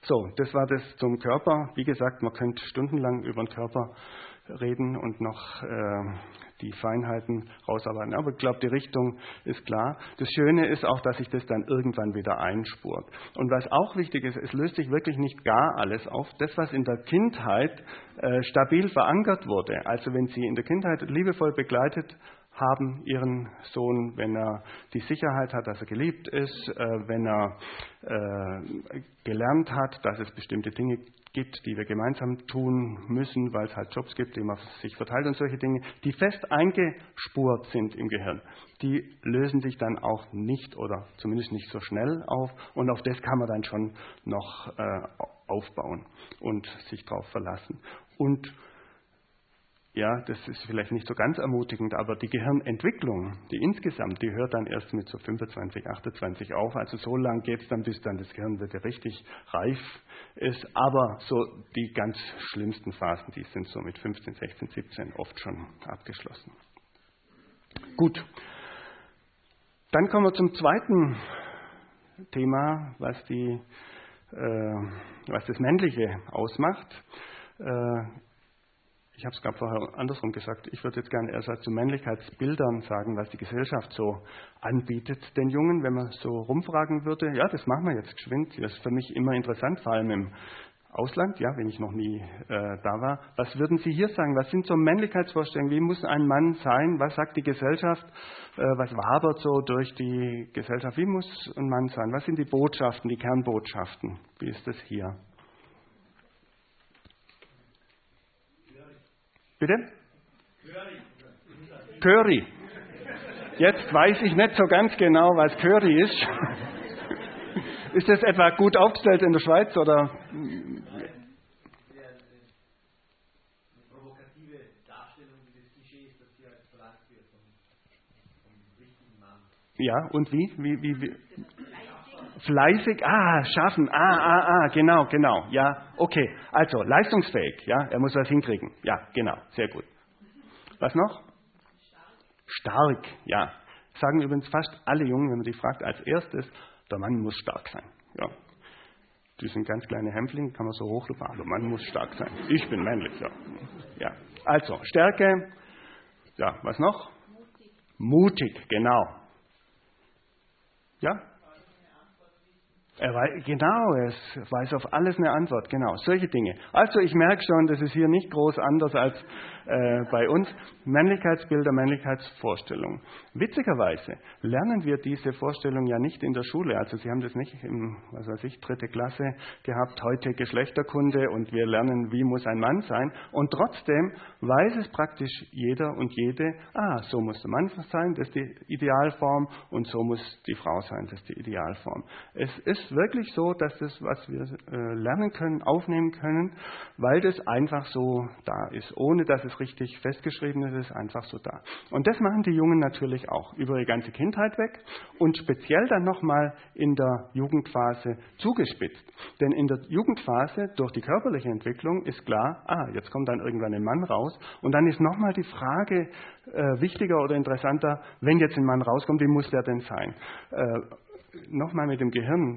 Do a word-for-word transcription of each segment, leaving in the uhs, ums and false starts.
So, das war das zum Körper. Wie gesagt, man könnte stundenlang über den Körper reden und noch äh, die Feinheiten rausarbeiten. Aber ich glaube, die Richtung ist klar. Das Schöne ist auch, dass sich das dann irgendwann wieder einspurt. Und was auch wichtig ist, es löst sich wirklich nicht gar alles auf. Das, was in der Kindheit äh, stabil verankert wurde, also wenn Sie in der Kindheit liebevoll begleitet haben Ihren Sohn, wenn er die Sicherheit hat, dass er geliebt ist, äh, wenn er äh, gelernt hat, dass es bestimmte Dinge gibt, die wir gemeinsam tun müssen, weil es halt Jobs gibt, die man sich verteilt und solche Dinge, die fest eingespurt sind im Gehirn, die lösen sich dann auch nicht oder zumindest nicht so schnell auf und auf das kann man dann schon noch äh, aufbauen und sich darauf verlassen. Und ja, das ist vielleicht nicht so ganz ermutigend, aber die Gehirnentwicklung, die insgesamt, die hört dann erst mit so fünfundzwanzig, achtundzwanzig auf. Also so lang geht es dann, bis dann das Gehirn wieder richtig reif ist. Aber so die ganz schlimmsten Phasen, die sind so mit fünfzehn, sechzehn, siebzehn oft schon abgeschlossen. Gut, dann kommen wir zum zweiten Thema, was, die, äh, was das Männliche ausmacht. Äh, Ich habe es gerade vorher andersrum gesagt. Ich würde jetzt gerne erst zu Männlichkeitsbildern sagen, was die Gesellschaft so anbietet den Jungen. Wenn man so rumfragen würde, ja, das machen wir jetzt geschwind. Das ist für mich immer interessant, vor allem im Ausland, ja, wenn ich noch nie äh, da war. Was würden Sie hier sagen? Was sind so Männlichkeitsvorstellungen? Wie muss ein Mann sein? Was sagt die Gesellschaft? Äh, was wabert so durch die Gesellschaft? Wie muss ein Mann sein? Was sind die Botschaften, die Kernbotschaften? Wie ist das hier? Bitte? Curry. Jetzt weiß ich nicht so ganz genau, was Curry ist. Ist das etwa gut aufgestellt in der Schweiz oder? Ja, und wie? wie, wie, wie? Fleißig, ah, schaffen, ah, ah, ah, genau, genau, ja, okay. Also, leistungsfähig, ja, er muss was hinkriegen, ja, genau, sehr gut. Was noch? Stark, ja. Sagen übrigens fast alle Jungen, wenn man die fragt, als erstes, der Mann muss stark sein, ja. Die sind ganz kleine Hämpflinge, kann man so hochrufen, aber der Mann muss stark sein. Ich bin männlich, ja. Ja, also, Stärke, ja, was noch? Mutig. Mutig, genau. Ja? Er weiß, genau, er weiß auf alles eine Antwort, genau, solche Dinge. Also ich merke schon, das ist hier nicht groß anders als äh, bei uns. Männlichkeitsbilder, Männlichkeitsvorstellungen. Witzigerweise lernen wir diese Vorstellung ja nicht in der Schule. Also Sie haben das nicht im, was weiß ich, dritte Klasse gehabt, heute Geschlechterkunde und wir lernen, wie muss ein Mann sein. Und trotzdem weiß es praktisch jeder und jede, ah, so muss der Mann sein, das ist die Idealform und so muss die Frau sein, das ist die Idealform. Es ist wirklich so, dass das, was wir äh, lernen können, aufnehmen können, weil das einfach so da ist, ohne dass es richtig festgeschrieben ist, ist einfach so da. Und das machen die Jungen natürlich auch über ihre ganze Kindheit weg und speziell dann nochmal in der Jugendphase zugespitzt. Denn in der Jugendphase, durch die körperliche Entwicklung, ist klar, ah, jetzt kommt dann irgendwann ein Mann raus und dann ist nochmal die Frage äh, wichtiger oder interessanter, wenn jetzt ein Mann rauskommt, wie muss der denn sein? Äh, Nochmal mit dem Gehirn.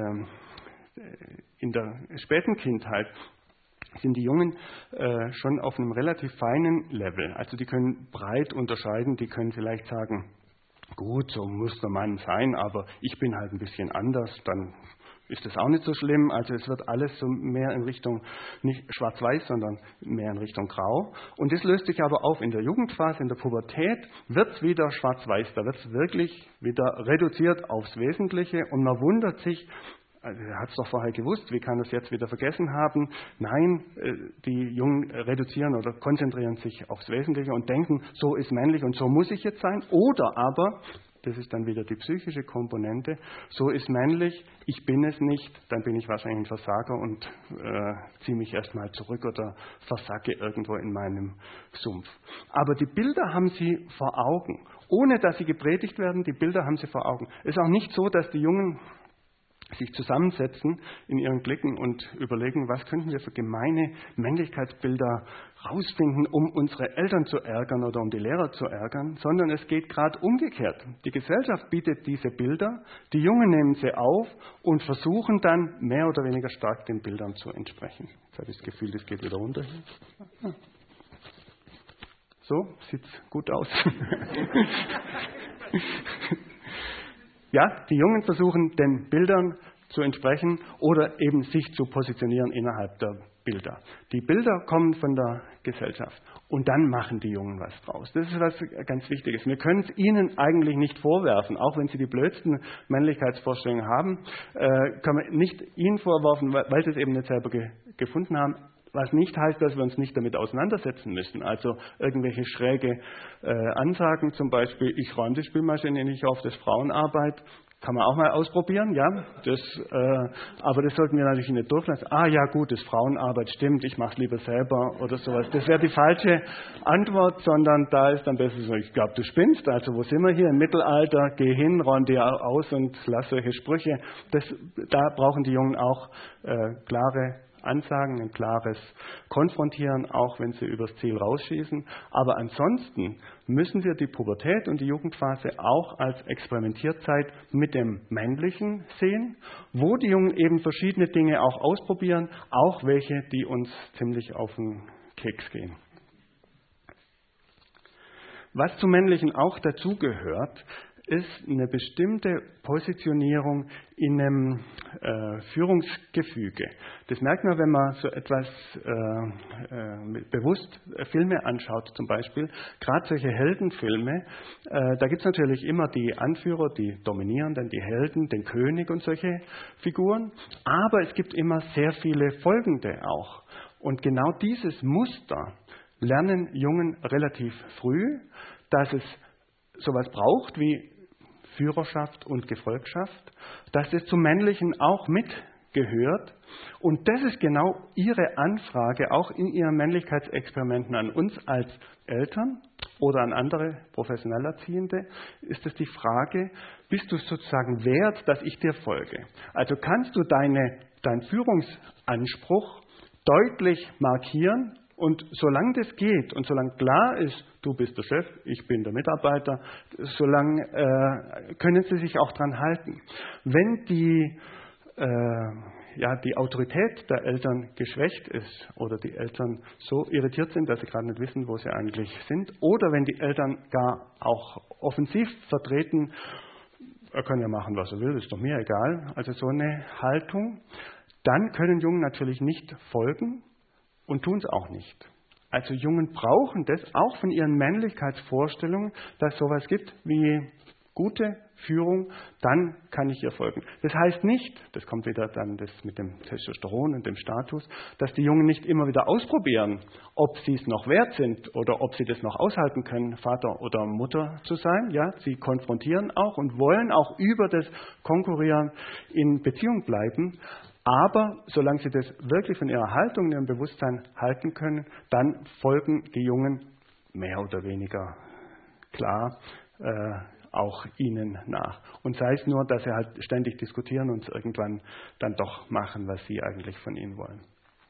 Äh, in der späten Kindheit sind die Jungen äh, schon auf einem relativ feinen Level. Also die können breit unterscheiden, die können vielleicht sagen, gut, so muss der Mann sein, aber ich bin halt ein bisschen anders, dann ist das auch nicht so schlimm. Also es wird alles so mehr in Richtung, nicht schwarz-weiß, sondern mehr in Richtung grau. Und das löst sich aber auf in der Jugendphase, in der Pubertät, wird es wieder schwarz-weiß. Da wird es wirklich wieder reduziert aufs Wesentliche und man wundert sich, also er hat es doch vorher gewusst, wie kann er es jetzt wieder vergessen haben? Nein, die Jungen reduzieren oder konzentrieren sich aufs Wesentliche und denken, so ist männlich und so muss ich jetzt sein. Oder aber, das ist dann wieder die psychische Komponente, so ist männlich, ich bin es nicht, dann bin ich wahrscheinlich ein Versager und äh, ziehe mich erstmal zurück oder versacke irgendwo in meinem Sumpf. Aber die Bilder haben sie vor Augen, ohne dass sie gepredigt werden, die Bilder haben sie vor Augen. Es ist auch nicht so, dass die Jungen sich zusammensetzen in ihren Klicken und überlegen, was könnten wir für gemeine Männlichkeitsbilder rausfinden, um unsere Eltern zu ärgern oder um die Lehrer zu ärgern, sondern es geht gerade umgekehrt. Die Gesellschaft bietet diese Bilder, die Jungen nehmen sie auf und versuchen dann mehr oder weniger stark den Bildern zu entsprechen. Jetzt habe ich das Gefühl, das geht wieder runter. So, sieht gut aus. Ja, die Jungen versuchen, den Bildern zu entsprechen oder eben sich zu positionieren innerhalb der Bilder. Die Bilder kommen von der Gesellschaft und dann machen die Jungen was draus. Das ist was ganz Wichtiges. Wir können es ihnen eigentlich nicht vorwerfen, auch wenn sie die blödsten Männlichkeitsvorstellungen haben, äh, kann man nicht ihnen vorwerfen, weil sie es eben nicht selber ge- gefunden haben. Was nicht heißt, dass wir uns nicht damit auseinandersetzen müssen. Also irgendwelche schräge äh, Ansagen, zum Beispiel, ich räume die Spülmaschine nicht auf, das ist Frauenarbeit, kann man auch mal ausprobieren, ja. Das, äh, aber das sollten wir natürlich nicht durchlassen. Ah ja gut, das ist Frauenarbeit, stimmt, ich mache es lieber selber oder sowas. Das wäre die falsche Antwort, sondern da ist dann besser so, ich glaube, du spinnst, also wo sind wir hier? Im Mittelalter, geh hin, räum dir aus und lass solche Sprüche. Das, da brauchen die Jungen auch äh, klare Ansagen, ein klares Konfrontieren, auch wenn sie übers Ziel rausschießen. Aber ansonsten müssen wir die Pubertät und die Jugendphase auch als Experimentierzeit mit dem Männlichen sehen, wo die Jungen eben verschiedene Dinge auch ausprobieren, auch welche, die uns ziemlich auf den Keks gehen. Was zum Männlichen auch dazugehört, ist eine bestimmte Positionierung in einem äh, Führungsgefüge. Das merkt man, wenn man so etwas äh, äh, bewusst äh, Filme anschaut, zum Beispiel. Gerade solche Heldenfilme, äh, da gibt es natürlich immer die Anführer, die Dominierenden, die Helden, den König und solche Figuren. Aber es gibt immer sehr viele Folgende auch. Und genau dieses Muster lernen Jungen relativ früh, dass es sowas braucht wie Führerschaft und Gefolgschaft, dass es zum Männlichen auch mitgehört. Und das ist genau ihre Anfrage, auch in ihren Männlichkeitsexperimenten an uns als Eltern oder an andere professionell Erziehende, ist es die Frage, bist du sozusagen wert, dass ich dir folge? Also kannst du deine, deinen Führungsanspruch deutlich markieren? Und solange das geht und solange klar ist, du bist der Chef, ich bin der Mitarbeiter, solange äh, können sie sich auch dran halten. Wenn die, äh, ja, die Autorität der Eltern geschwächt ist oder die Eltern so irritiert sind, dass sie gerade nicht wissen, wo sie eigentlich sind, oder wenn die Eltern gar auch offensiv vertreten, er kann ja machen, was er will, ist doch mir egal, also so eine Haltung, dann können Jungen natürlich nicht folgen. Und tun es auch nicht. Also Jungen brauchen das auch von ihren Männlichkeitsvorstellungen, dass es sowas gibt wie gute Führung, dann kann ich ihr folgen. Das heißt nicht, das kommt wieder dann das mit dem Testosteron und dem Status, dass die Jungen nicht immer wieder ausprobieren, ob sie es noch wert sind oder ob sie das noch aushalten können, Vater oder Mutter zu sein. Ja, sie konfrontieren auch und wollen auch über das Konkurrieren in Beziehung bleiben. Aber solange sie das wirklich von ihrer Haltung, in ihrem Bewusstsein halten können, dann folgen die Jungen mehr oder weniger klar äh, auch ihnen nach. Und sei es nur, dass sie halt ständig diskutieren und irgendwann dann doch machen, was sie eigentlich von ihnen wollen.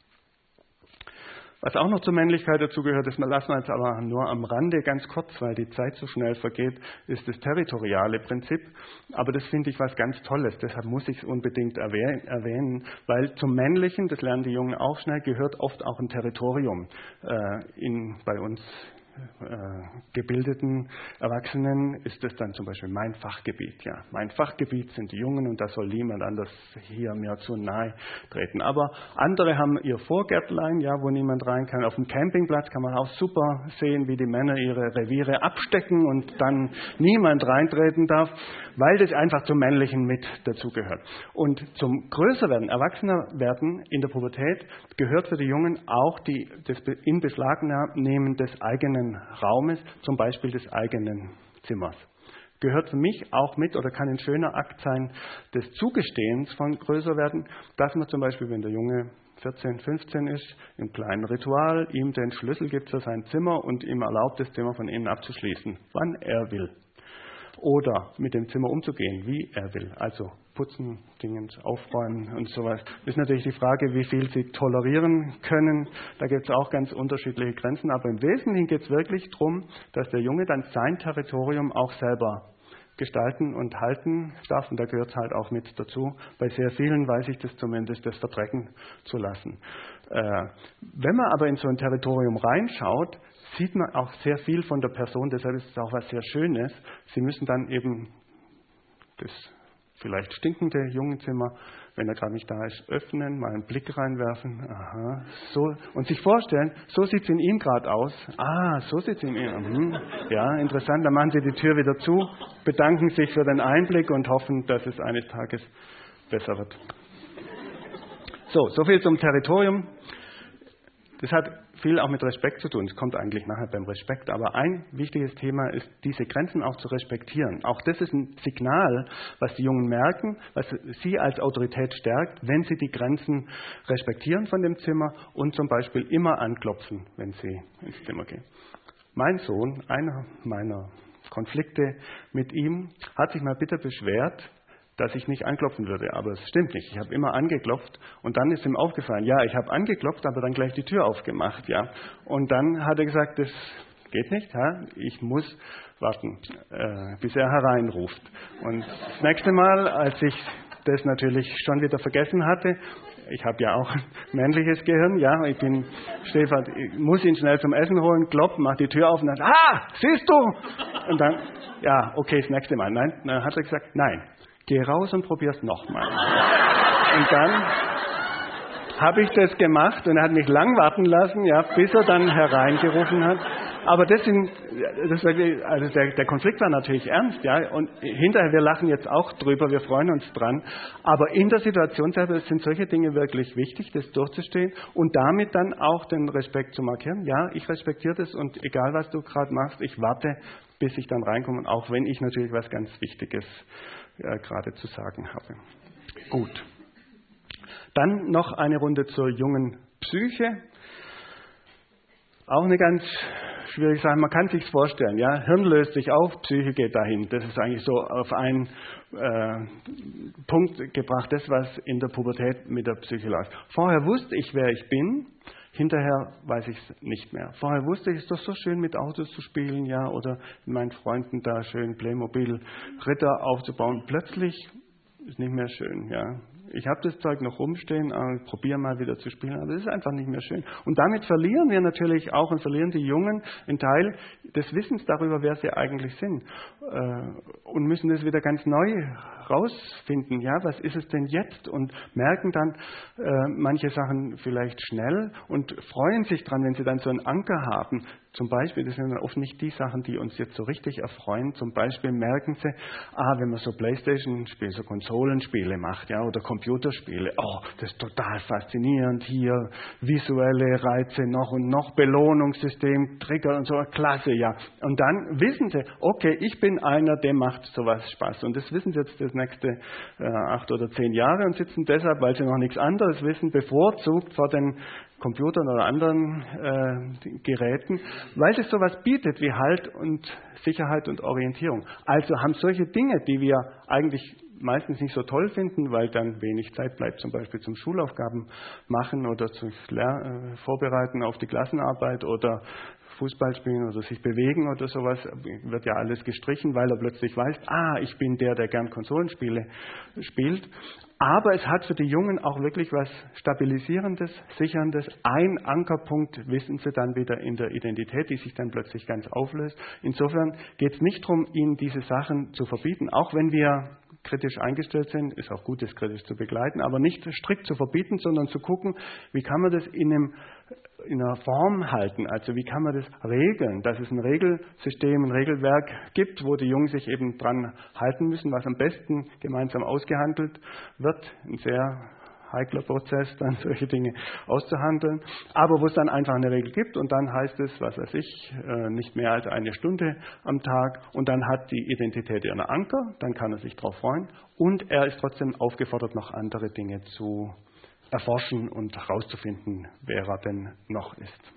Was auch noch zur Männlichkeit dazugehört, das lassen wir jetzt aber nur am Rande ganz kurz, weil die Zeit so schnell vergeht, ist das territoriale Prinzip. Aber das finde ich was ganz Tolles, deshalb muss ich es unbedingt erwähnen, weil zum Männlichen, das lernen die Jungen auch schnell, gehört oft auch ein Territorium äh, in, bei uns äh, gebildeten Erwachsenen ist es dann zum Beispiel mein Fachgebiet. Ja, mein Fachgebiet sind die Jungen und da soll niemand anders hier mir zu nahe treten. Aber andere haben ihr Vorgärtlein, ja, wo niemand rein kann. Auf dem Campingplatz kann man auch super sehen, wie die Männer ihre Reviere abstecken und dann niemand reintreten darf, weil das einfach zum Männlichen mit dazugehört. Und zum Größerwerden, Erwachsenerwerden in der Pubertät gehört für die Jungen auch die, das Inbeschlagnehmen des eigenen Raumes, zum Beispiel des eigenen Zimmers. Gehört für mich auch mit oder kann ein schöner Akt sein des Zugestehens von Größerwerden, dass man zum Beispiel, wenn der Junge vierzehn, fünfzehn ist, im kleinen Ritual ihm den Schlüssel gibt für sein Zimmer und ihm erlaubt, das Zimmer von innen abzuschließen, wann er will. Oder mit dem Zimmer umzugehen, wie er will. Also putzen, Dingens aufräumen und sowas. Ist natürlich die Frage, wie viel sie tolerieren können. Da gibt es auch ganz unterschiedliche Grenzen. Aber im Wesentlichen geht es wirklich darum, dass der Junge dann sein Territorium auch selber gestalten und halten darf. Und da gehört es halt auch mit dazu. Bei sehr vielen weiß ich das zumindest, das verdrecken zu lassen. Äh, wenn man aber in so ein Territorium reinschaut, sieht man auch sehr viel von der Person. Deshalb ist es auch was sehr Schönes. Sie müssen dann eben das vielleicht stinkende Jungenzimmer, wenn er gerade nicht da ist, öffnen, mal einen Blick reinwerfen, aha, so, und sich vorstellen, so sieht es in ihm gerade aus. Ah, so sieht es in ihm. Mhm. Ja, interessant. Dann machen Sie die Tür wieder zu, bedanken sich für den Einblick und hoffen, dass es eines Tages besser wird. So, so viel zum Territorium. Das hat viel auch mit Respekt zu tun. Es kommt eigentlich nachher beim Respekt. Aber ein wichtiges Thema ist, diese Grenzen auch zu respektieren. Auch das ist ein Signal, was die Jungen merken, was sie als Autorität stärkt, wenn sie die Grenzen respektieren von dem Zimmer und zum Beispiel immer anklopfen, wenn sie ins Zimmer gehen. Mein Sohn, einer meiner Konflikte mit ihm, hat sich mal bitter beschwert, dass ich nicht anklopfen würde. Aber es stimmt nicht. Ich habe immer angeklopft und dann ist ihm aufgefallen, ja, ich habe angeklopft, aber dann gleich die Tür aufgemacht. Ja. Und dann hat er gesagt, das geht nicht. Ja. Ich muss warten, äh, bis er hereinruft. Und das nächste Mal, als ich das natürlich schon wieder vergessen hatte, ich habe ja auch ein männliches Gehirn, ja, ich bin Stefan, ich muss ihn schnell zum Essen holen, klopp, mach die Tür auf und dann, ah, siehst du? Und dann, ja, okay, das nächste Mal. Nein, dann hat er gesagt, nein. Geh raus und probier's nochmal. Und dann habe ich das gemacht und er hat mich lang warten lassen, ja, bis er dann hereingerufen hat. Aber das sind, das, also der, der Konflikt war natürlich ernst, ja, und hinterher, wir lachen jetzt auch drüber, wir freuen uns dran. Aber in der Situation selber sind solche Dinge wirklich wichtig, das durchzustehen und damit dann auch den Respekt zu markieren. Ja, ich respektiere das und egal was du gerade machst, ich warte, bis ich dann reinkomme, auch wenn ich natürlich was ganz Wichtiges äh, gerade zu sagen habe. Gut. Dann noch eine Runde zur jungen Psyche. Auch eine ganz schwierige Sache. Man kann sich vorstellen, ja, Hirn löst sich auf, Psyche geht dahin. Das ist eigentlich so auf einen äh, Punkt gebracht, das, was in der Pubertät mit der Psyche läuft. Vorher wusste ich, wer ich bin. Hinterher weiß ich es nicht mehr. Vorher wusste ich, es ist doch so schön, mit Autos zu spielen, ja, oder mit meinen Freunden da schön Playmobil Ritter aufzubauen. Plötzlich ist nicht mehr schön, ja. Ich habe das Zeug noch rumstehen, äh, probiere mal wieder zu spielen, aber es ist einfach nicht mehr schön. Und damit verlieren wir natürlich auch und verlieren die Jungen einen Teil des Wissens darüber, wer sie eigentlich sind. Äh, und müssen das wieder ganz neu rausfinden. Ja, was ist es denn jetzt? Und merken dann äh, manche Sachen vielleicht schnell und freuen sich dran, wenn sie dann so einen Anker haben. Zum Beispiel, das sind dann oft nicht die Sachen, die uns jetzt so richtig erfreuen. Zum Beispiel merken sie, ah, wenn man so Playstation-Spiele, so Konsolenspiele macht, ja, oder Computerspiele, oh, das ist total faszinierend. Hier visuelle Reize, noch und noch Belohnungssystem, Trigger und so, klasse, ja. Und dann wissen sie, okay, ich bin einer, dem macht sowas Spaß. Und das wissen sie jetzt das nächste äh, acht oder zehn Jahre und sitzen deshalb, weil sie noch nichts anderes wissen, bevorzugt vor den Computern oder anderen äh, Geräten, weil es sowas bietet wie Halt und Sicherheit und Orientierung. Also haben solche Dinge, die wir eigentlich meistens nicht so toll finden, weil dann wenig Zeit bleibt, zum Beispiel zum Schulaufgaben machen oder zum Ler- äh, Vorbereiten auf die Klassenarbeit oder Fußball spielen oder sich bewegen oder sowas, wird ja alles gestrichen, weil er plötzlich weiß, ah, ich bin der, der gern Konsolenspiele spielt. Aber es hat für die Jungen auch wirklich was Stabilisierendes, Sicherndes. Ein Ankerpunkt wissen sie dann wieder in der Identität, die sich dann plötzlich ganz auflöst. Insofern geht es nicht darum, ihnen diese Sachen zu verbieten, auch wenn wir kritisch eingestellt sind, ist auch gut, das kritisch zu begleiten, aber nicht strikt zu verbieten, sondern zu gucken, wie kann man das in, einem, in einer Form halten, also wie kann man das regeln, dass es ein Regelsystem, ein Regelwerk gibt, wo die Jungen sich eben dran halten müssen, was am besten gemeinsam ausgehandelt wird, ein sehr heikler Prozess, dann solche Dinge auszuhandeln, aber wo es dann einfach eine Regel gibt und dann heißt es, was weiß ich, nicht mehr als eine Stunde am Tag und dann hat die Identität ihren Anker, dann kann er sich darauf freuen und er ist trotzdem aufgefordert, noch andere Dinge zu erforschen und herauszufinden, wer er denn noch ist.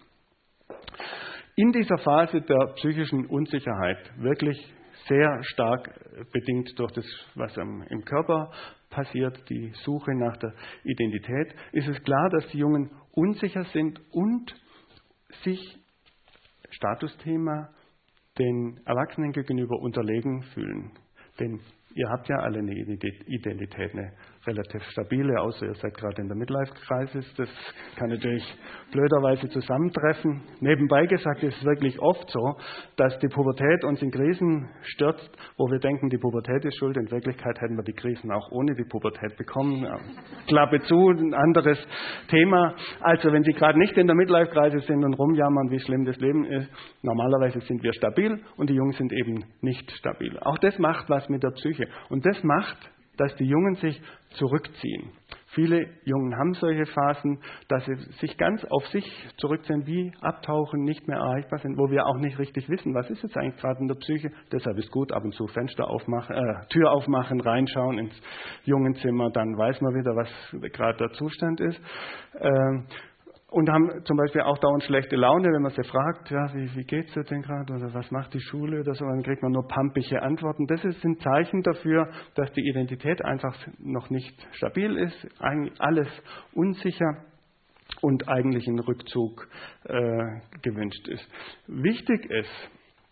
In dieser Phase der psychischen Unsicherheit, wirklich sehr stark bedingt durch das, was im Körper passiert, die Suche nach der Identität, ist es klar, dass die Jungen unsicher sind und sich, Statusthema, den Erwachsenen gegenüber unterlegen fühlen. Denn ihr habt ja alle eine Identität, eine relativ stabile, außer ihr seid gerade in der Midlife-Crisis. Das kann natürlich blöderweise zusammentreffen. Nebenbei gesagt ist es wirklich oft so, dass die Pubertät uns in Krisen stürzt, wo wir denken, die Pubertät ist schuld. In Wirklichkeit hätten wir die Krisen auch ohne die Pubertät bekommen. Ja, Klappe zu, ein anderes Thema. Also wenn Sie gerade nicht in der Midlife-Crisis sind und rumjammern, wie schlimm das Leben ist, normalerweise sind wir stabil und die Jungen sind eben nicht stabil. Auch das macht was mit der Psyche. Und das macht, dass die Jungen sich zurückziehen. Viele Jungen haben solche Phasen, dass sie sich ganz auf sich zurückziehen, wie abtauchen, nicht mehr erreichbar sind, wo wir auch nicht richtig wissen, was ist jetzt eigentlich gerade in der Psyche. Deshalb ist gut, ab und zu Fenster aufmachen, äh, Tür aufmachen, reinschauen ins Jungenzimmer, dann weiß man wieder, was gerade der Zustand ist. Ähm, Und haben zum Beispiel auch dauernd schlechte Laune, wenn man sie fragt, ja, wie, wie geht es dir denn gerade oder was macht die Schule oder so, dann kriegt man nur pampige Antworten. Das sind Zeichen dafür, dass die Identität einfach noch nicht stabil ist, eigentlich alles unsicher und eigentlich ein Rückzug äh, gewünscht ist. Wichtig ist,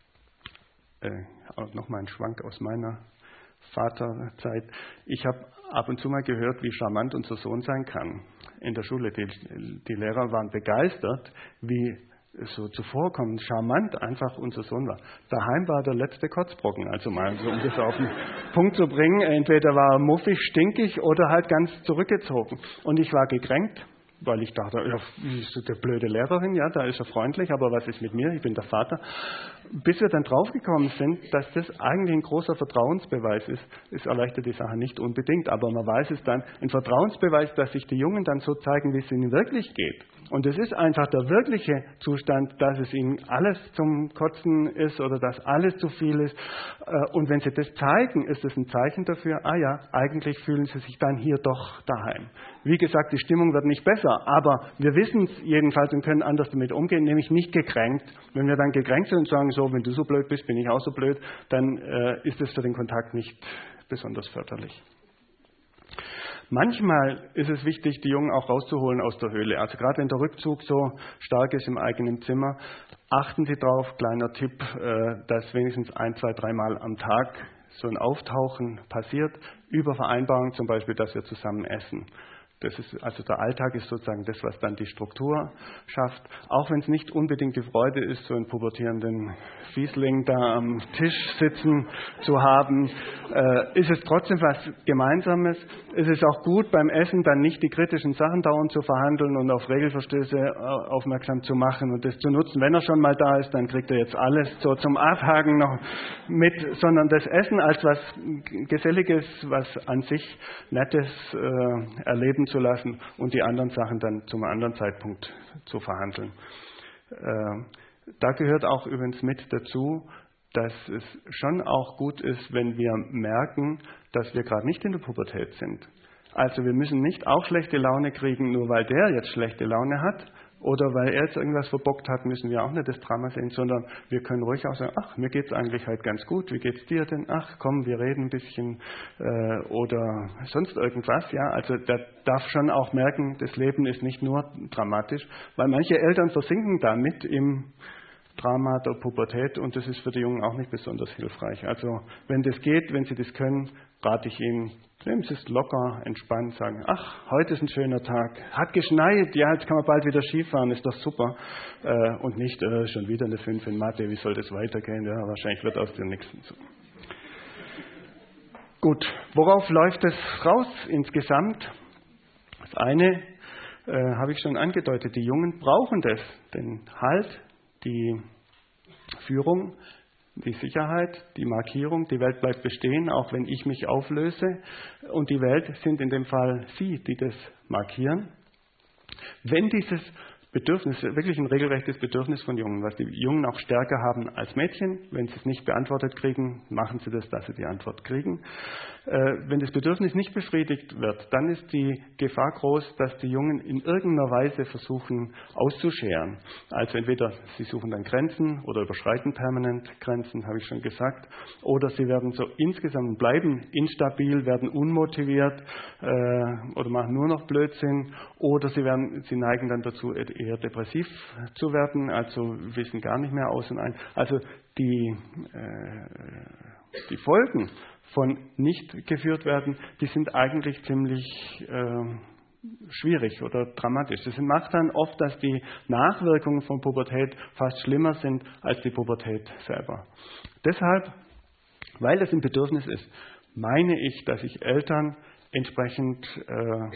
äh, auch nochmal ein Schwank aus meiner Vaterzeit, ich habe ab und zu mal gehört, wie charmant unser Sohn sein kann in der Schule. Die, die Lehrer waren begeistert, wie so zuvorkommend, charmant einfach unser Sohn war. Daheim war der letzte Kotzbrocken, also mal so, um das auf den Punkt zu bringen. Entweder war er muffig, stinkig oder halt ganz zurückgezogen. Und ich war gekränkt, weil ich dachte, ja, ist der blöde Lehrerin, ja, da ist er freundlich, aber was ist mit mir? Ich bin der Vater. Bis wir dann draufgekommen sind, dass das eigentlich ein großer Vertrauensbeweis ist, ist erleichtert die Sache nicht unbedingt, aber man weiß es dann, ein Vertrauensbeweis, dass sich die Jungen dann so zeigen, wie es ihnen wirklich geht. Und es ist einfach der wirkliche Zustand, dass es ihnen alles zum Kotzen ist oder dass alles zu viel ist. Und wenn sie das zeigen, ist es ein Zeichen dafür, ah ja, eigentlich fühlen sie sich dann hier doch daheim. Wie gesagt, die Stimmung wird nicht besser, aber wir wissen es jedenfalls und können anders damit umgehen, nämlich nicht gekränkt. Wenn wir dann gekränkt sind und sagen, so, wenn du so blöd bist, bin ich auch so blöd, dann äh, ist es für den Kontakt nicht besonders förderlich. Manchmal ist es wichtig, die Jungen auch rauszuholen aus der Höhle. Also gerade wenn der Rückzug so stark ist im eigenen Zimmer, achten Sie drauf, kleiner Tipp, dass wenigstens ein, zwei, dreimal am Tag so ein Auftauchen passiert, über Vereinbarung zum Beispiel, dass wir zusammen essen. Das ist, also der Alltag ist sozusagen das, was dann die Struktur schafft. Auch wenn es nicht unbedingt die Freude ist, so einen pubertierenden Fiesling da am Tisch sitzen zu haben, äh, ist es trotzdem was Gemeinsames. Es ist auch gut beim Essen dann nicht die kritischen Sachen dauernd zu verhandeln und auf Regelverstöße äh, aufmerksam zu machen und das zu nutzen. Wenn er schon mal da ist, dann kriegt er jetzt alles so zum Abhaken noch mit, sondern das Essen als was Geselliges, was an sich Nettes äh, erleben zu lassen und die anderen Sachen dann zum anderen Zeitpunkt zu verhandeln. Äh, da gehört auch übrigens mit dazu, dass es schon auch gut ist, wenn wir merken, dass wir gerade nicht in der Pubertät sind. Also wir müssen nicht auch schlechte Laune kriegen, nur weil der jetzt schlechte Laune hat oder weil er jetzt irgendwas verbockt hat, müssen wir auch nicht das Drama sehen, sondern wir können ruhig auch sagen, ach, mir geht es eigentlich halt ganz gut, wie geht's dir denn? Ach, komm, wir reden ein bisschen äh, oder sonst irgendwas. Ja, also der darf schon auch merken, das Leben ist nicht nur dramatisch, weil manche Eltern versinken damit im Drama der Pubertät und das ist für die Jungen auch nicht besonders hilfreich. Also wenn das geht, wenn sie das können, rate ich Ihnen, nehmen Sie es locker, entspannt, sagen, ach, heute ist ein schöner Tag, hat geschneit, ja, jetzt kann man bald wieder Skifahren, ist doch super. Äh, und nicht, äh, schon wieder eine fünf in Mathe, wie soll das weitergehen? Ja, wahrscheinlich wird aus dem nichts. So. Gut, worauf läuft es raus insgesamt? Das eine äh, habe ich schon angedeutet, die Jungen brauchen das, den Halt, die Führung, die Sicherheit, die Markierung, die Welt bleibt bestehen, auch wenn ich mich auflöse. Und die Welt sind in dem Fall Sie, die das markieren. Wenn dieses Bedürfnis, wirklich ein regelrechtes Bedürfnis von Jungen, was die Jungen auch stärker haben als Mädchen. Wenn sie es nicht beantwortet kriegen, machen sie das, dass sie die Antwort kriegen. Äh, wenn das Bedürfnis nicht befriedigt wird, dann ist die Gefahr groß, dass die Jungen in irgendeiner Weise versuchen auszuscheren. Also entweder sie suchen dann Grenzen oder überschreiten permanent Grenzen, habe ich schon gesagt, oder sie werden so insgesamt bleiben instabil, werden unmotiviert äh, oder machen nur noch Blödsinn, oder sie werden, sie neigen dann dazu, eher depressiv zu werden, also wissen gar nicht mehr aus und ein. Also die, äh, die Folgen von nicht geführt werden, die sind eigentlich ziemlich äh, schwierig oder dramatisch. Das macht dann oft, dass die Nachwirkungen von Pubertät fast schlimmer sind als die Pubertät selber. Deshalb, weil das ein Bedürfnis ist, meine ich, dass sich Eltern entsprechend äh,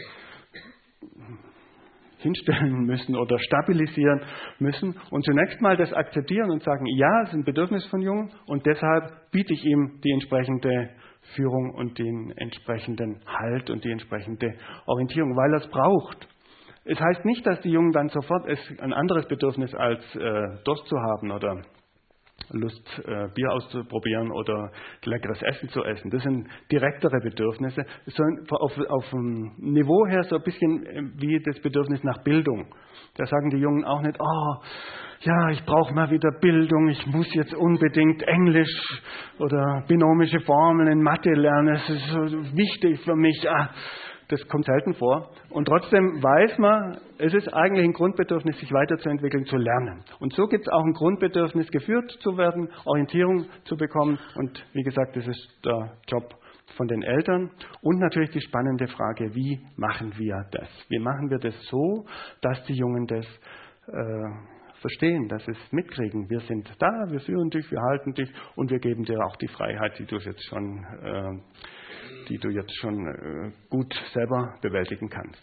hinstellen müssen oder stabilisieren müssen und zunächst mal das akzeptieren und sagen, ja, es ist ein Bedürfnis von Jungen und deshalb biete ich ihm die entsprechende Führung und den entsprechenden Halt und die entsprechende Orientierung, weil er es braucht. Es heißt nicht, dass die Jungen dann sofort ein anderes Bedürfnis als äh, Durst zu haben oder Lust, äh, Bier auszuprobieren oder leckeres Essen zu essen. Das sind direktere Bedürfnisse. Es sollen auf, auf dem Niveau her so ein bisschen wie das Bedürfnis nach Bildung. Da sagen die Jungen auch nicht, oh, ja, ich brauche mal wieder Bildung, ich muss jetzt unbedingt Englisch oder binomische Formeln in Mathe lernen, das ist so wichtig für mich. Ah, das kommt selten vor. Und trotzdem weiß man, es ist eigentlich ein Grundbedürfnis, sich weiterzuentwickeln, zu lernen. Und so gibt es auch ein Grundbedürfnis, geführt zu werden, Orientierung zu bekommen. Und wie gesagt, das ist der Job von den Eltern. Und natürlich die spannende Frage, wie machen wir das? Wie machen wir das so, dass die Jungen das äh, verstehen, dass sie es mitkriegen? Wir sind da, wir führen dich, wir halten dich und wir geben dir auch die Freiheit, die du jetzt schon äh, die du jetzt schon äh, gut selber bewältigen kannst.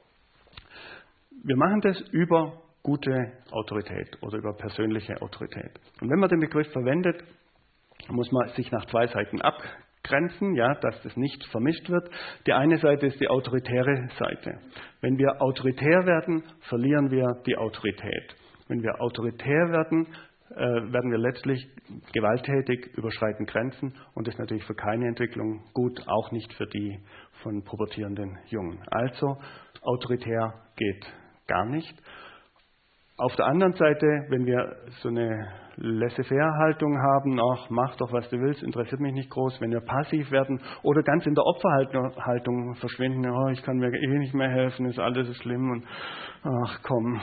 Wir machen das über gute Autorität oder über persönliche Autorität. Und wenn man den Begriff verwendet, muss man sich nach zwei Seiten abgrenzen, ja, dass das nicht vermischt wird. Die eine Seite ist die autoritäre Seite. Wenn wir autoritär werden, verlieren wir die Autorität. Wenn wir autoritär werden, werden wir letztlich gewalttätig, überschreiten Grenzen und das ist natürlich für keine Entwicklung gut, auch nicht für die von pubertierenden Jungen. Also autoritär geht gar nicht. Auf der anderen Seite, wenn wir so eine Laissez-faire-Haltung haben, ach, mach doch, was du willst, interessiert mich nicht groß, wenn wir passiv werden oder ganz in der Opferhaltung verschwinden, oh, ich kann mir eh nicht mehr helfen, ist alles so schlimm und ach komm,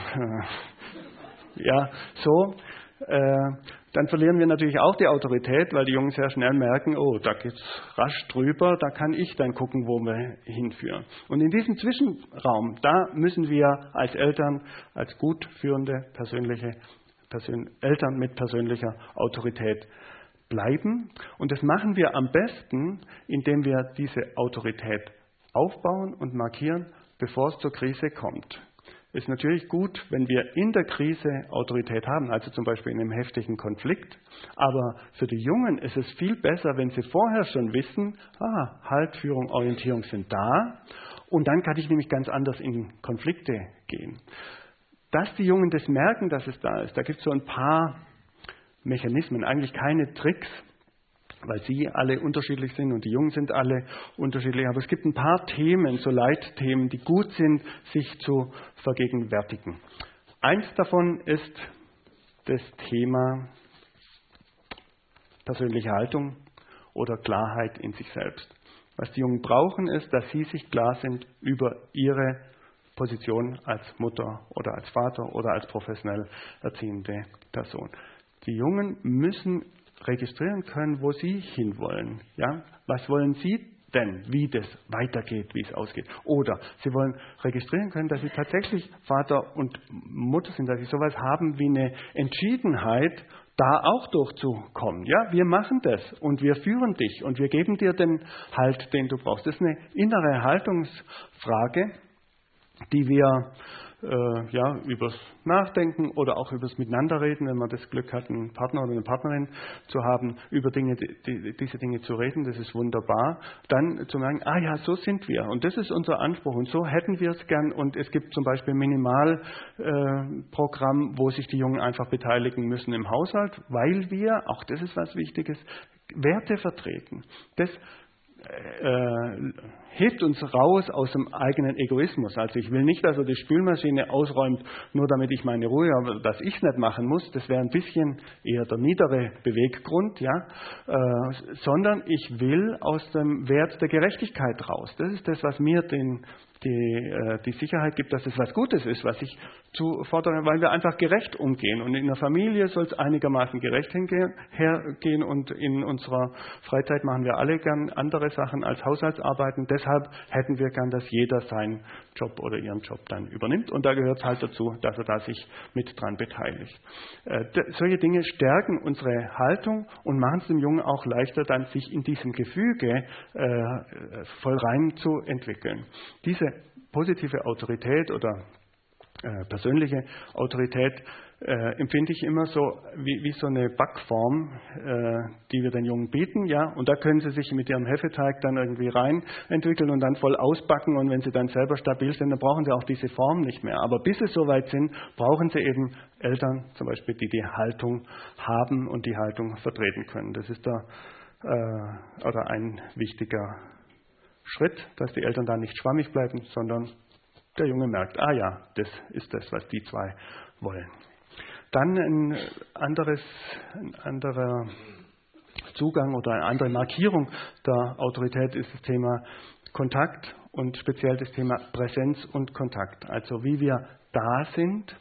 ja, so, Äh, dann verlieren wir natürlich auch die Autorität, weil die Jungen sehr schnell merken, oh, da geht's rasch drüber, da kann ich dann gucken, wo wir hinführen. Und in diesem Zwischenraum, da müssen wir als Eltern, als gut führende persönliche Persön- Eltern mit persönlicher Autorität bleiben. Und das machen wir am besten, indem wir diese Autorität aufbauen und markieren, bevor es zur Krise kommt. Ist natürlich gut, wenn wir in der Krise Autorität haben, also zum Beispiel in einem heftigen Konflikt. Aber für die Jungen ist es viel besser, wenn sie vorher schon wissen, ah, Halt, Führung, Orientierung sind da. Und dann kann ich nämlich ganz anders in Konflikte gehen. Dass die Jungen das merken, dass es da ist, da gibt es so ein paar Mechanismen, eigentlich keine Tricks, weil sie alle unterschiedlich sind und die Jungen sind alle unterschiedlich. Aber es gibt ein paar Themen, so Leitthemen, die gut sind, sich zu vergegenwärtigen. Eins davon ist das Thema persönliche Haltung oder Klarheit in sich selbst. Was die Jungen brauchen, ist, dass sie sich klar sind über ihre Position als Mutter oder als Vater oder als professionell erziehende Person. Die Jungen müssen registrieren können, wo sie hinwollen. Ja? Was wollen sie denn, wie das weitergeht, wie es ausgeht? Oder sie wollen registrieren können, dass sie tatsächlich Vater und Mutter sind, dass sie sowas haben wie eine Entschiedenheit, da auch durchzukommen. Ja, wir machen das und wir führen dich und wir geben dir den Halt, den du brauchst. Das ist eine innere Haltungsfrage, die wir äh, ja, übers Nachdenken oder auch übers Miteinanderreden, wenn man das Glück hat, einen Partner oder eine Partnerin zu haben, über Dinge, die, die, diese Dinge zu reden, das ist wunderbar. Dann zu merken, ah ja, so sind wir und das ist unser Anspruch und so hätten wir es gern und es gibt zum Beispiel ein Minimalprogramm, äh, wo sich die Jungen einfach beteiligen müssen im Haushalt, weil wir, auch das ist was Wichtiges, Werte vertreten. Das äh, hilft uns raus aus dem eigenen Egoismus. Also ich will nicht, dass er die Spülmaschine ausräumt, nur damit ich meine Ruhe habe, dass ich es nicht machen muss. Das wäre ein bisschen eher der niedere Beweggrund, ja. Äh, sondern ich will aus dem Wert der Gerechtigkeit raus. Das ist das, was mir den Die, äh, die Sicherheit gibt, dass es was Gutes ist, was ich zu fordere, weil wir einfach gerecht umgehen. Und in der Familie soll es einigermaßen gerecht hingehen, hergehen und in unserer Freizeit machen wir alle gern andere Sachen als Haushaltsarbeiten. Deshalb hätten wir gern, dass jeder seinen Job oder ihren Job dann übernimmt. Und da gehört es halt dazu, dass er da sich mit dran beteiligt. Äh, solche Dinge stärken unsere Haltung und machen es dem Jungen auch leichter, dann sich in diesem Gefüge äh, voll rein zu entwickeln. Diese positive Autorität oder äh, persönliche Autorität äh, empfinde ich immer so wie, wie so eine Backform, äh, die wir den Jungen bieten, ja, und da können sie sich mit ihrem Hefeteig dann irgendwie rein entwickeln und dann voll ausbacken und wenn sie dann selber stabil sind, dann brauchen sie auch diese Form nicht mehr. Aber bis sie soweit sind, brauchen sie eben Eltern zum Beispiel, die die Haltung haben und die Haltung vertreten können. Das ist da äh, oder ein wichtiger Schritt, dass die Eltern da nicht schwammig bleiben, sondern der Junge merkt, ah ja, das ist das, was die zwei wollen. Dann ein anderes, ein anderer Zugang oder eine andere Markierung der Autorität ist das Thema Kontakt und speziell das Thema Präsenz und Kontakt. Also wie wir da sind.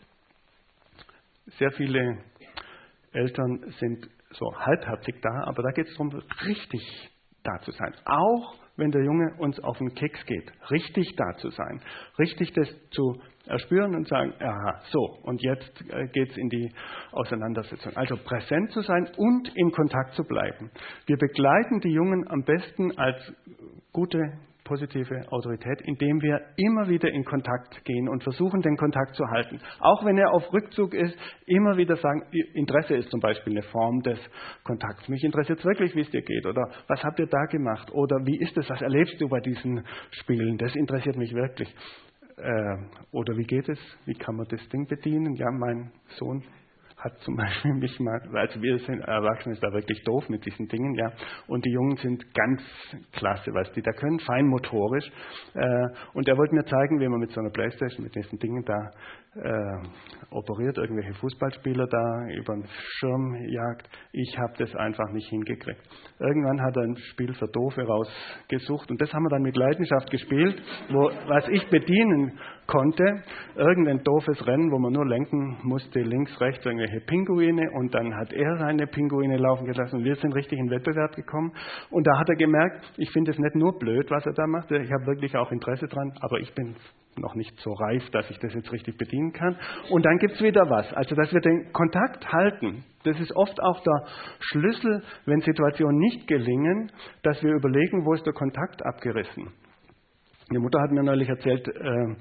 Sehr viele Eltern sind so halbherzig da, aber da geht es darum, richtig da zu sein. Auch wenn der Junge uns auf den Keks geht, richtig da zu sein, richtig das zu erspüren und sagen, aha, so, und jetzt äh, geht es in die Auseinandersetzung. Also präsent zu sein und in Kontakt zu bleiben. Wir begleiten die Jungen am besten als gute, positive Autorität, indem wir immer wieder in Kontakt gehen und versuchen, den Kontakt zu halten. Auch wenn er auf Rückzug ist, immer wieder sagen, Interesse ist zum Beispiel eine Form des Kontakts. Mich interessiert es wirklich, wie es dir geht oder was habt ihr da gemacht oder wie ist es, was erlebst du bei diesen Spielen? Das interessiert mich wirklich. Äh, oder wie geht es? Wie kann man das Ding bedienen? Ja, mein Sohn hat zum Beispiel mich mal, also wir sind Erwachsene, ist da wirklich doof mit diesen Dingen, ja. Und die Jungen sind ganz klasse, was die da können, feinmotorisch. Äh, und er wollte mir zeigen, wie man mit so einer Playstation, mit diesen Dingen da äh, operiert, irgendwelche Fußballspieler da über den Schirm jagt. Ich habe das einfach nicht hingekriegt. Irgendwann hat er ein Spiel für Doofe rausgesucht und das haben wir dann mit Leidenschaft gespielt, wo, was ich bedienen konnte, irgendein doofes Rennen, wo man nur lenken musste, links, rechts, irgendwelche Pinguine und dann hat er seine Pinguine laufen gelassen und wir sind richtig in den Wettbewerb gekommen und da hat er gemerkt, ich finde es nicht nur blöd, was er da macht, ich habe wirklich auch Interesse dran, aber ich bin noch nicht so reif, dass ich das jetzt richtig bedienen kann. Und dann gibt es wieder was, also dass wir den Kontakt halten. Das ist oft auch der Schlüssel, wenn Situationen nicht gelingen, dass wir überlegen, wo ist der Kontakt abgerissen. Die Mutter hat mir neulich erzählt, äh,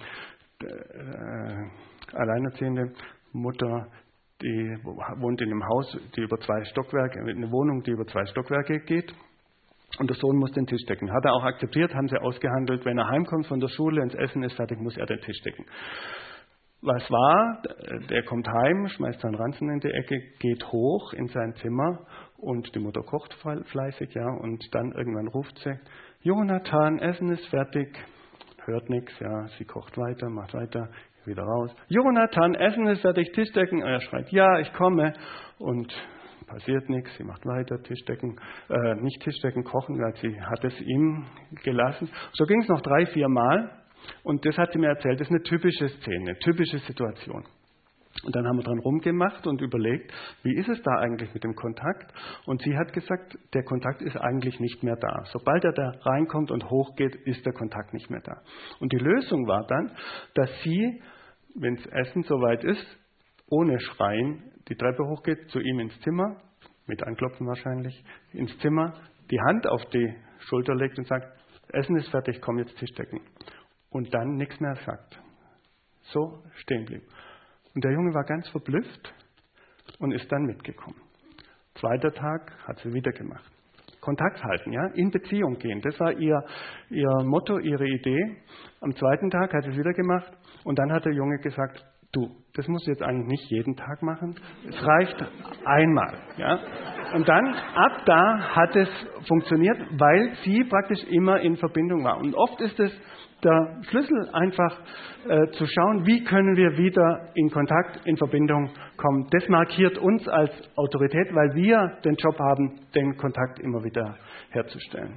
äh, alleinerziehende Mutter, die wohnt in einem Haus, die über zwei Stockwerke, eine Wohnung, die über zwei Stockwerke geht. Und der Sohn muss den Tisch decken. Hat er auch akzeptiert, haben sie ausgehandelt. Wenn er heimkommt von der Schule, ins Essen ist fertig, muss er den Tisch decken. Was war? Der kommt heim, schmeißt seinen Ranzen in die Ecke, geht hoch in sein Zimmer und die Mutter kocht fleißig, ja. Und dann irgendwann ruft sie, Jonathan, Essen ist fertig. Hört nichts, ja. Sie kocht weiter, macht weiter, wieder raus. Jonathan, Essen ist fertig, Tischdecken. Und er schreit, ja, ich komme. Und passiert nichts, sie macht weiter, Tischdecken, äh, nicht Tischdecken, kochen, weil sie hat es ihm gelassen. So ging es noch drei, vier Mal und das hat sie mir erzählt, das ist eine typische Szene, eine typische Situation. Und dann haben wir dran rumgemacht und überlegt, wie ist es da eigentlich mit dem Kontakt? Und sie hat gesagt, der Kontakt ist eigentlich nicht mehr da. Sobald er da reinkommt und hochgeht, ist der Kontakt nicht mehr da. Und die Lösung war dann, dass sie, wenn das Essen soweit ist, ohne Schreien die Treppe hochgeht, zu ihm ins Zimmer, mit Anklopfen wahrscheinlich, ins Zimmer, die Hand auf die Schulter legt und sagt, Essen ist fertig, komm jetzt Tisch decken. Und dann nichts mehr sagt. so stehen blieb. Und der Junge war ganz verblüfft und ist dann mitgekommen. Zweiter Tag hat sie wieder gemacht. Kontakt halten, ja, in Beziehung gehen. Das war ihr, ihr Motto, ihre Idee. Am zweiten Tag hat sie es wieder gemacht und dann hat der Junge gesagt, du, das musst du jetzt eigentlich nicht jeden Tag machen. Es reicht einmal, ja. Und dann, ab da hat es funktioniert, weil sie praktisch immer in Verbindung war. Und oft ist es der Schlüssel, einfach äh, zu schauen, wie können wir wieder in Kontakt, in Verbindung kommen. Das markiert uns als Autorität, weil wir den Job haben, den Kontakt immer wieder herzustellen.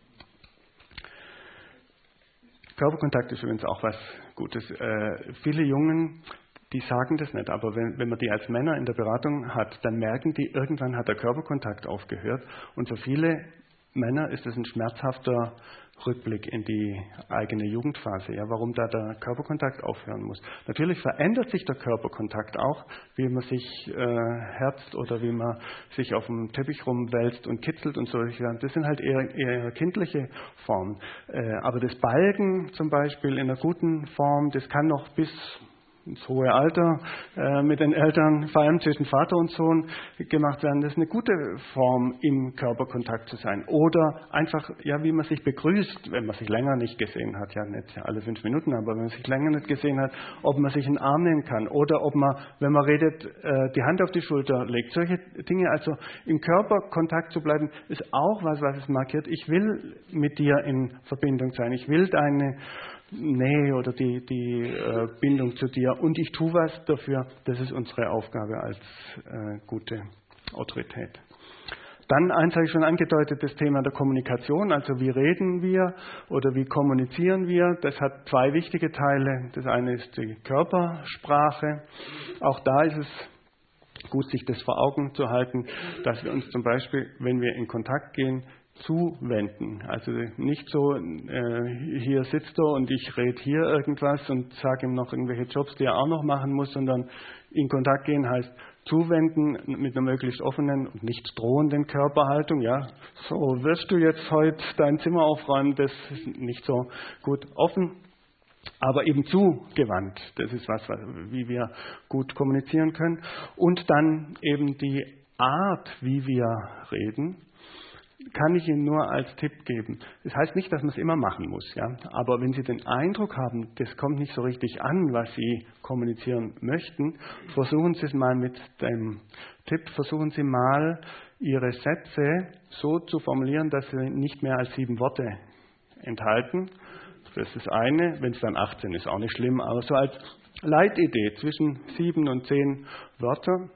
Körperkontakt ist übrigens auch was Gutes. Äh, viele Jungen, die sagen das nicht, aber wenn, wenn man die als Männer in der Beratung hat, dann merken die, irgendwann hat der Körperkontakt aufgehört. Und für viele Männer ist es ein schmerzhafter Rückblick in die eigene Jugendphase, ja, warum da der Körperkontakt aufhören muss. Natürlich verändert sich der Körperkontakt auch, wie man sich äh, herzt oder wie man sich auf dem Teppich rumwälzt und kitzelt und so. Das sind halt eher, eher kindliche Formen. Äh, aber das Balgen zum Beispiel in einer guten Form, das kann noch bis ins hohe Alter äh, mit den Eltern, vor allem zwischen Vater und Sohn, gemacht werden. Das ist eine gute Form, im Körperkontakt zu sein. Oder einfach, ja, wie man sich begrüßt, wenn man sich länger nicht gesehen hat, ja nicht alle fünf Minuten, aber wenn man sich länger nicht gesehen hat, ob man sich in den Arm nehmen kann oder ob man, wenn man redet, äh, die Hand auf die Schulter legt. Solche Dinge, also im Körperkontakt zu bleiben, ist auch was, was es markiert. Ich will mit dir in Verbindung sein. Ich will deine Nähe oder die, die äh, Bindung zu dir und ich tue was dafür. Das ist unsere Aufgabe als äh, gute Autorität. Dann eins habe ich schon angedeutet, das Thema der Kommunikation, also wie reden wir oder wie kommunizieren wir. Das hat zwei wichtige Teile. Das eine ist die Körpersprache. Auch da ist es gut, sich das vor Augen zu halten, dass wir uns zum Beispiel, wenn wir in Kontakt gehen, zuwenden. Also nicht so, äh, hier sitzt er und ich rede hier irgendwas und sage ihm noch irgendwelche Jobs, die er auch noch machen muss, sondern in Kontakt gehen heißt zuwenden mit einer möglichst offenen und nicht drohenden Körperhaltung. Ja, so wirst du jetzt heute dein Zimmer aufräumen, das ist nicht so gut offen, aber eben zugewandt. Das ist was, wie wir gut kommunizieren können. Und dann eben die Art, wie wir reden, kann ich Ihnen nur als Tipp geben. Das heißt nicht, dass man es immer machen muss, ja. Aber wenn Sie den Eindruck haben, das kommt nicht so richtig an, was Sie kommunizieren möchten, versuchen Sie es mal mit dem Tipp, versuchen Sie mal, Ihre Sätze so zu formulieren, dass sie nicht mehr als sieben Worte enthalten. Das ist das eine. Wenn es dann achtzehn ist, auch nicht schlimm, aber so als Leitidee zwischen sieben und zehn Wörter.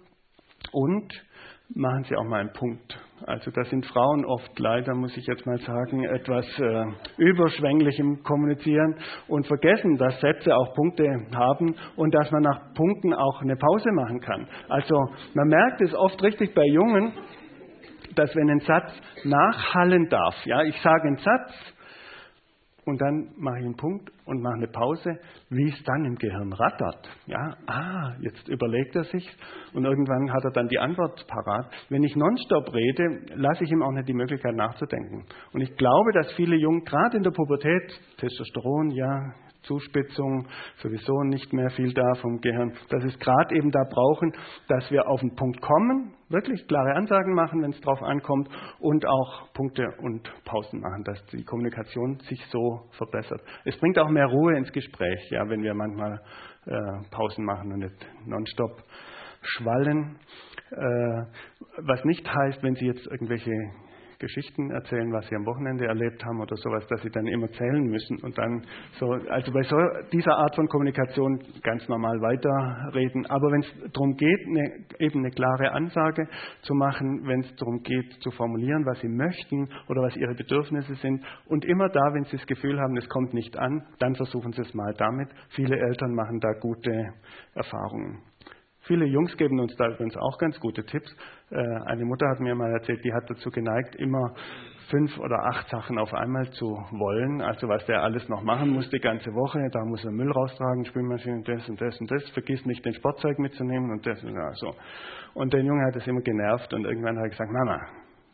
Und machen Sie auch mal einen Punkt. Also da sind Frauen oft leider, muss ich jetzt mal sagen, etwas äh, überschwänglich im Kommunizieren und vergessen, dass Sätze auch Punkte haben und dass man nach Punkten auch eine Pause machen kann. Also man merkt es oft richtig bei Jungen, dass wenn ein Satz nachhallen darf, ja, ich sage einen Satz und dann mache ich einen Punkt und mache eine Pause, wie es dann im Gehirn rattert. Ja, ah, jetzt überlegt er sich und irgendwann hat er dann die Antwort parat. Wenn ich nonstop rede, lasse ich ihm auch nicht die Möglichkeit nachzudenken. Und ich glaube, dass viele Jungen, gerade in der Pubertät, Testosteron, ja, Zuspitzung, sowieso nicht mehr viel da vom Gehirn, dass es gerade eben da brauchen, dass wir auf den Punkt kommen, wirklich klare Ansagen machen, wenn es drauf ankommt und auch Punkte und Pausen machen, dass die Kommunikation sich so verbessert. Es bringt auch mehr Ruhe ins Gespräch, ja, wenn wir manchmal äh, Pausen machen und nicht nonstop schwallen. Äh, was nicht heißt, wenn Sie jetzt irgendwelche Geschichten erzählen, was sie am Wochenende erlebt haben oder sowas, dass sie dann immer zählen müssen und dann so, also bei so dieser Art von Kommunikation ganz normal weiterreden. Aber wenn es darum geht, eine, eben eine klare Ansage zu machen, wenn es darum geht, zu formulieren, was sie möchten oder was ihre Bedürfnisse sind und immer da, wenn sie das Gefühl haben, es kommt nicht an, dann versuchen sie es mal damit. Viele Eltern machen da gute Erfahrungen. Viele Jungs geben uns da übrigens auch ganz gute Tipps. Eine Mutter hat mir mal erzählt, die hat dazu geneigt, immer fünf oder acht Sachen auf einmal zu wollen. Also was der alles noch machen muss die ganze Woche. Da muss er Müll raustragen, Spülmaschine, das und das und das. Vergiss nicht, den Sportzeug mitzunehmen und das und das. So. Und der Junge hat das immer genervt und irgendwann hat er gesagt, Mama,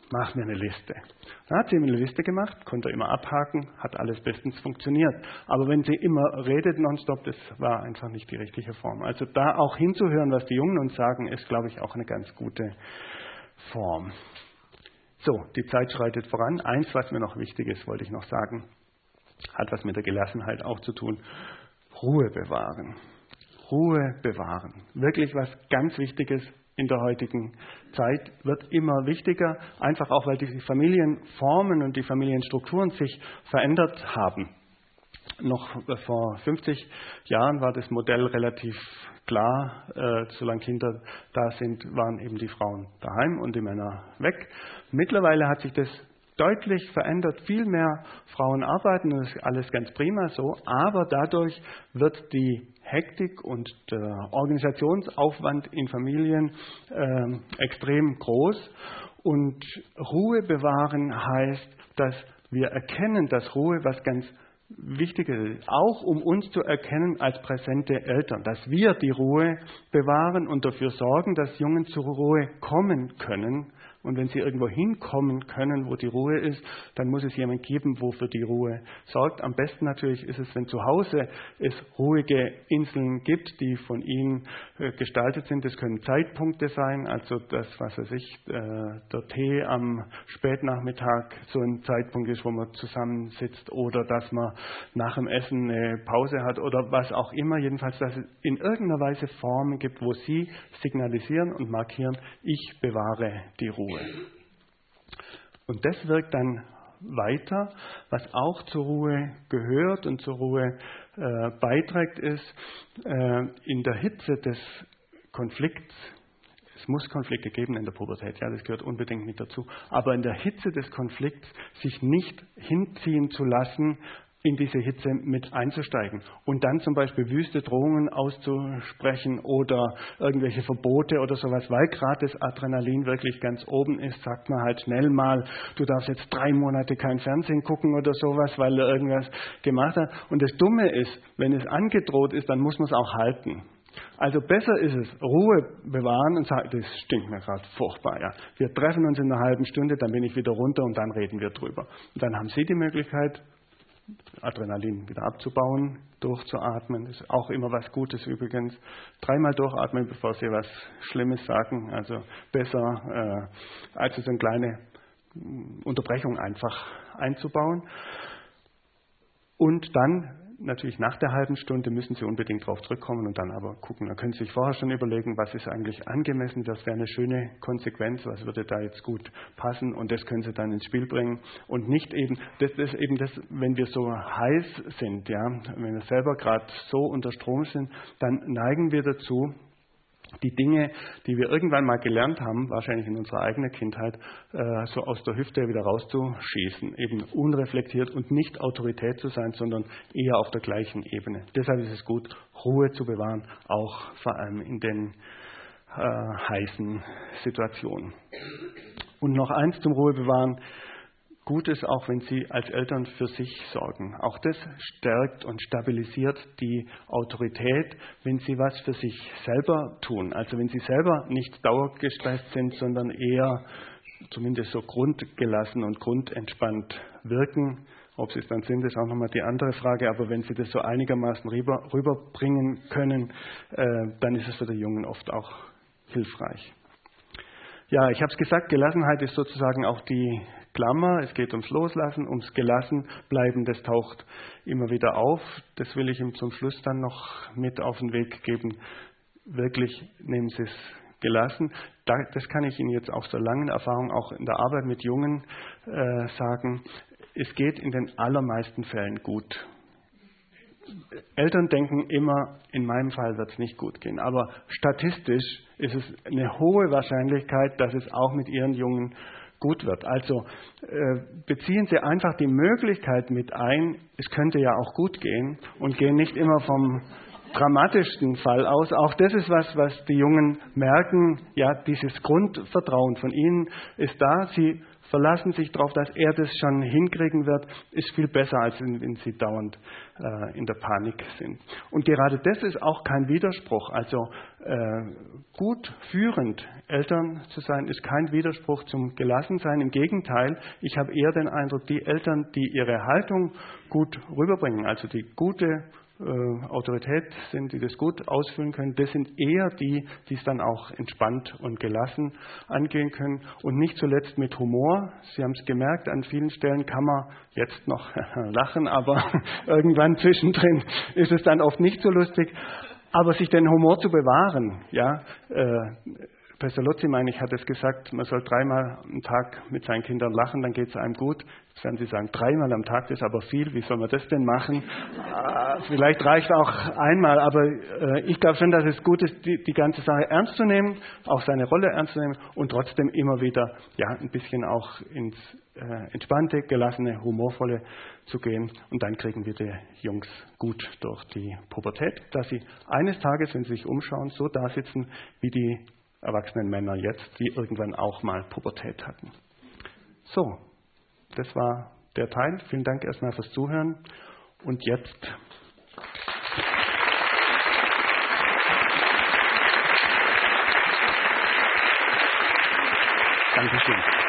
mach mir eine Liste. Dann hat sie ihm eine Liste gemacht, konnte immer abhaken, hat alles bestens funktioniert. Aber wenn sie immer redet nonstop, das war einfach nicht die richtige Form. Also da auch hinzuhören, was die Jungen uns sagen, ist, glaube ich, auch eine ganz gute Form. So, die Zeit schreitet voran. Eins, was mir noch wichtig ist, wollte ich noch sagen, hat was mit der Gelassenheit auch zu tun. Ruhe bewahren. Ruhe bewahren. Wirklich was ganz Wichtiges in der heutigen Zeit, wird immer wichtiger, einfach auch, weil die Familienformen und die Familienstrukturen sich verändert haben. Noch vor fünfzig Jahren war das Modell relativ klar, äh, solange Kinder da sind, waren eben die Frauen daheim und die Männer weg. Mittlerweile hat sich das deutlich verändert, viel mehr Frauen arbeiten, das ist alles ganz prima so, aber dadurch wird die Hektik und der Organisationsaufwand in Familien äh, extrem groß. Und Ruhe bewahren heißt, dass wir erkennen, dass Ruhe was ganz Wichtiges ist, auch um uns zu erkennen als präsente Eltern, dass wir die Ruhe bewahren und dafür sorgen, dass Jungen zur Ruhe kommen können. Und wenn sie irgendwo hinkommen können, wo die Ruhe ist, dann muss es jemand geben, wo für die Ruhe sorgt. Am besten natürlich ist es, wenn zu Hause es ruhige Inseln gibt, die von ihnen äh, gestaltet sind. Das können Zeitpunkte sein, also das, was weiß ich, äh, der Tee am Spätnachmittag so ein Zeitpunkt ist, wo man zusammensitzt, oder dass man nach dem Essen eine Pause hat oder was auch immer. Jedenfalls, dass es in irgendeiner Weise Formen gibt, wo sie signalisieren und markieren, ich bewahre die Ruhe. Und das wirkt dann weiter. Was auch zur Ruhe gehört und zur Ruhe äh, beiträgt, ist äh, in der Hitze des Konflikts. Es muss Konflikte geben in der Pubertät, ja, das gehört unbedingt mit dazu. Aber in der Hitze des Konflikts sich nicht hinziehen zu lassen, in diese Hitze mit einzusteigen und dann zum Beispiel wüste Drohungen auszusprechen oder irgendwelche Verbote oder sowas, weil gerade das Adrenalin wirklich ganz oben ist, sagt man halt schnell mal, du darfst jetzt drei Monate kein Fernsehen gucken oder sowas, weil er irgendwas gemacht hat. Und das Dumme ist, wenn es angedroht ist, dann muss man es auch halten. Also besser ist es, Ruhe bewahren und sagen, das stinkt mir gerade furchtbar. Ja. Wir treffen uns in einer halben Stunde, dann bin ich wieder runter und dann reden wir drüber. Und dann haben Sie die Möglichkeit, Adrenalin wieder abzubauen, durchzuatmen. Das ist auch immer was Gutes übrigens. Dreimal durchatmen, bevor Sie was Schlimmes sagen. Also besser, äh, als so eine kleine Unterbrechung einfach einzubauen. Und dann natürlich nach der halben Stunde müssen Sie unbedingt darauf zurückkommen und dann aber gucken. Da können Sie sich vorher schon überlegen, was ist eigentlich angemessen, das wäre eine schöne Konsequenz, was würde da jetzt gut passen, und das können Sie dann ins Spiel bringen. Und nicht eben, das ist eben das, wenn wir so heiß sind, ja, wenn wir selber gerade so unter Strom sind, dann neigen wir dazu, die Dinge, die wir irgendwann mal gelernt haben, wahrscheinlich in unserer eigenen Kindheit, äh, so aus der Hüfte wieder rauszuschießen, eben unreflektiert und nicht Autorität zu sein, sondern eher auf der gleichen Ebene. Deshalb ist es gut, Ruhe zu bewahren, auch vor allem in den äh, heißen Situationen. Und noch eins zum Ruhe bewahren. Gut ist auch, wenn Sie als Eltern für sich sorgen. Auch das stärkt und stabilisiert die Autorität, wenn Sie was für sich selber tun. Also wenn Sie selber nicht dauergestresst sind, sondern eher zumindest so grundgelassen und grundentspannt wirken. Ob Sie es dann sind, ist auch nochmal die andere Frage. Aber wenn Sie das so einigermaßen rüber, rüberbringen können, äh, dann ist es für die Jungen oft auch hilfreich. Ja, ich habe es gesagt, Gelassenheit ist sozusagen auch die Klammer. Es geht ums Loslassen, ums Gelassenbleiben. Das taucht immer wieder auf. Das will ich ihm zum Schluss dann noch mit auf den Weg geben. Wirklich nehmen Sie es gelassen. Das kann ich Ihnen jetzt aus der langen Erfahrung auch in der Arbeit mit Jungen äh, sagen. Es geht in den allermeisten Fällen gut. Eltern denken immer, in meinem Fall wird es nicht gut gehen. Aber statistisch ist es eine hohe Wahrscheinlichkeit, dass es auch mit Ihren Jungen gut wird. Also äh, beziehen Sie einfach die Möglichkeit mit ein, es könnte ja auch gut gehen, und gehen nicht immer vom dramatischsten Fall aus. Auch das ist was, was die Jungen merken. Ja, dieses Grundvertrauen von Ihnen ist da. Sie verlassen sich darauf, dass er das schon hinkriegen wird, ist viel besser, als wenn sie dauernd äh, in der Panik sind. Und gerade das ist auch kein Widerspruch. Also äh, gut führend Eltern zu sein, ist kein Widerspruch zum Gelassensein. Im Gegenteil, ich habe eher den Eindruck, die Eltern, die ihre Haltung gut rüberbringen, also die gute äh, Autorität sind, die das gut ausfüllen können, das sind eher die, die es dann auch entspannt und gelassen angehen können und nicht zuletzt mit Humor. Sie haben es gemerkt, an vielen Stellen kann man jetzt noch lachen, aber irgendwann zwischendrin ist es dann oft nicht so lustig. Aber sich den Humor zu bewahren, ja, äh, Pastor Lotzi, meine ich, hat es gesagt, man soll dreimal am Tag mit seinen Kindern lachen, dann geht es einem gut. Jetzt werden Sie sagen, dreimal am Tag ist aber viel, wie soll man das denn machen? Äh, vielleicht reicht auch einmal, aber äh, ich glaube schon, dass es gut ist, die, die ganze Sache ernst zu nehmen, auch seine Rolle ernst zu nehmen und trotzdem immer wieder ja, ein bisschen auch ins äh, entspannte, gelassene, humorvolle zu gehen. Und dann kriegen wir die Jungs gut durch die Pubertät, dass sie eines Tages, wenn sie sich umschauen, so da sitzen wie die erwachsenen Männer jetzt, die irgendwann auch mal Pubertät hatten. So, das war der Teil. Vielen Dank erstmal fürs Zuhören. Und jetzt Dankeschön.